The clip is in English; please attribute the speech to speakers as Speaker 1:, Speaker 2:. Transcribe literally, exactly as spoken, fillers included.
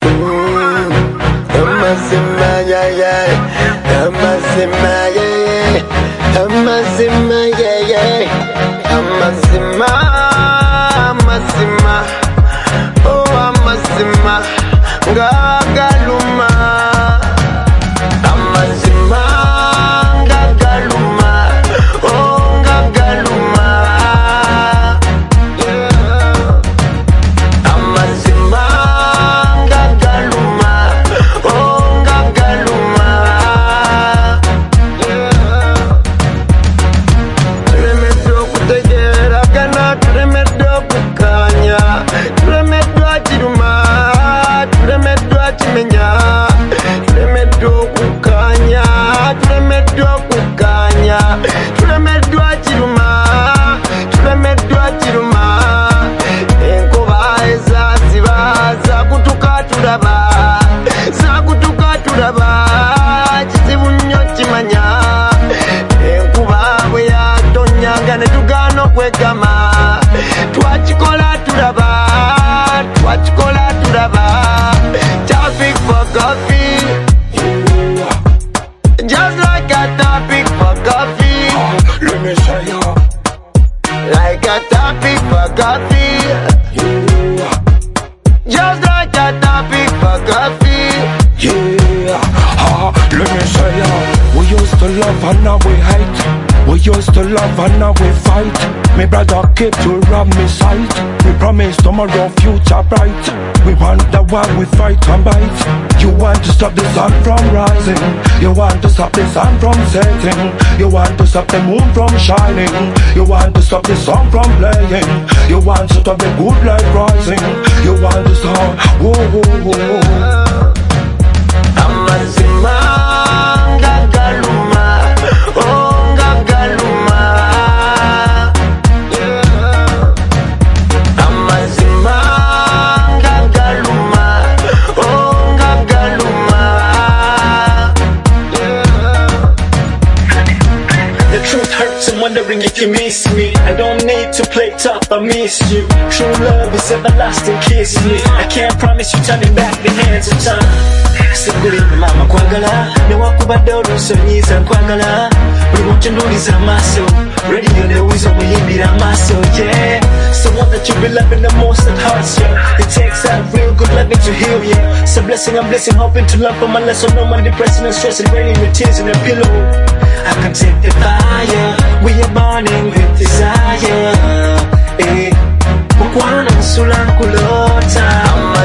Speaker 1: Amazima, yeah, yeah. Amazima, yeah, yeah. Amazima, yeah, yeah. Amazima, Amazima. Oh, Amazima. Gagaluma. Amazima, Gagaluma. Oh, Gagaluma. Yeah. Amazima, Gagaluma. Oh, Gagaluma. Yeah. Tremedo kutegera kana tremedo kukanya. Tremedo achiruma. Tremedo achimenya. Tremedo kukanya. Tremedo kukanya. Tremedo achiruma. Tremedo achiruma. Enkoba ezaziba zakutuka tulaba. Zakutuka tulaba. Kizibu nnyo kimanya. Enkuba bwe yatonyanga ne tugaana okwegama. Twakikola tulaba. Twakikola tulaba. Topic for coffee. Just like a topic for coffee.
Speaker 2: Let me say you.
Speaker 1: Like a topic for coffee. Just like a topic for coffee.
Speaker 2: Yeah, ah, let me say ya. We used to love and now we hate. We used to love and now we fight. Me brother keep to rob me sight. We promise tomorrow future bright. We wonder why we fight and bite. You want to stop the sun from rising. You want to stop the sun from setting. You want to stop the moon from shining. You want to stop the song from playing. You want to stop the good light rising. You want to stop. Whoa, whoa, whoa.
Speaker 1: Amazima, Gagaluma. Oh, Gagaluma. Yeah. Amazima, Gagaluma. Oh, Gagaluma. Yeah.
Speaker 3: The truth hurts, I'm wondering if you miss me. I don't need to play tough, I miss you. True love is everlasting, kiss me. I can't promise you turning back the hands of time. Sigurine mama kwagala newakubadde olusonyiza nkwagala buli mutunduliza amaaso radio newiza omuyimbira amaaso yeah someone that you be loving the most at hearts yeah it takes that real good loving to heal yeah it's a blessing I'm blessing hoping to love for my lesson no man depressing and stressing raining with tears in a pillow I can take the fire we are burning with desire eh mukwana nsula nkulota